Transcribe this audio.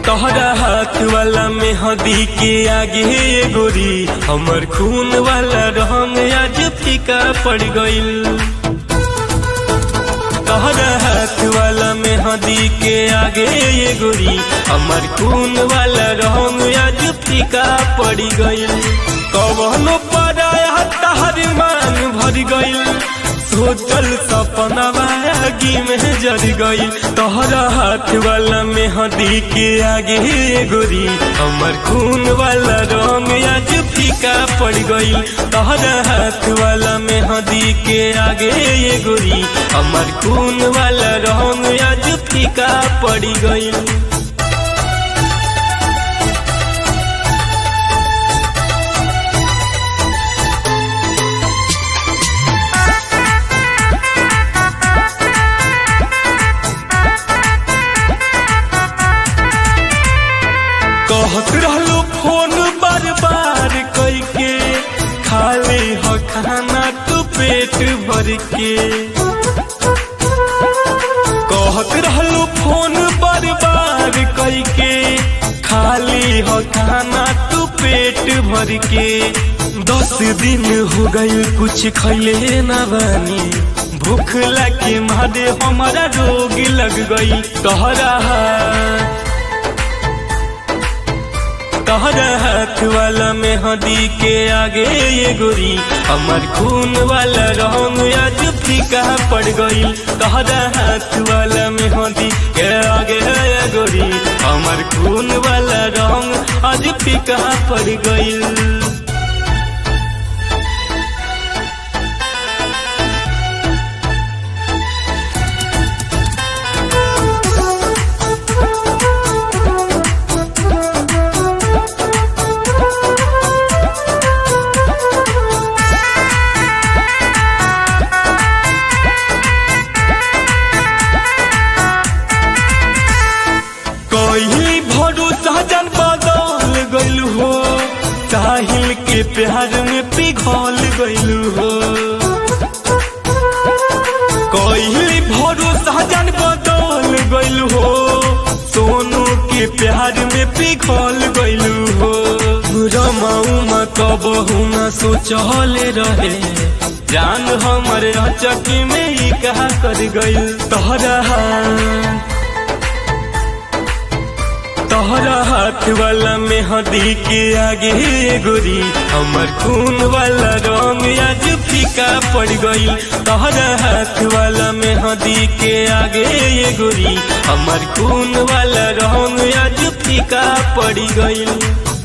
तोहरा हाथ वाला मेहंदी के आगे गोरी हमर खून वाला रंग आज फीका पड़ गइल। तोहरा हाथ वाला मेहंदी के आगे गोरी हमर खून वाला रंग आज फीका पड़ गइल। कवनो पराया तहर मान भर गइल, सोचल सपना आगी में जर गई। तोहरा हाथ वाला मेहंदी के आगे गोरी हमर खून वाला रंग आज फीका पड़ गई। तोहरा हाथ वाला मेहंदी के आगे गोरी हमर खून वाला रंग आज फीका पड़ गई। कहत रहलो फोन बार बार करके, खाली हो खाना तू पेट भर के। कहत रहलो फोन बार बार करके, खाली हो खाना तू पेट भर के। 10 दिन हो गई कुछ खैले ना बानी, भूख लगे मारे हमारा रोग लग गई। तोहरा हाथ वाला मेहंदी के आगे गोरी हमर खून वाला रंग आज फीका पड़ गई। तोहरा हाथ वाला मेहंदी के आगे गोरी हमर खून वाला रंग आज फीका पड़ गई। भरोसा जन बदल गइल हो, साहिल के प्यार में पिघल गइल हो। कोई भरोसा जन बदल गइल हो, सोनू के प्यार में पिघल गइल हो। रमाऊ कबहू न सोचल रहे, जान हमर चकी में ही कहा कर गइल। तोहरा हाथ वाला मेहंदी के आगे गोरी हमर खून वाला रंग आज फीका पड़ गई। तोहरा हाथ वाला मेहंदी के आगे गोरी हमर खून वाला रंग आज फीका पड़ गई।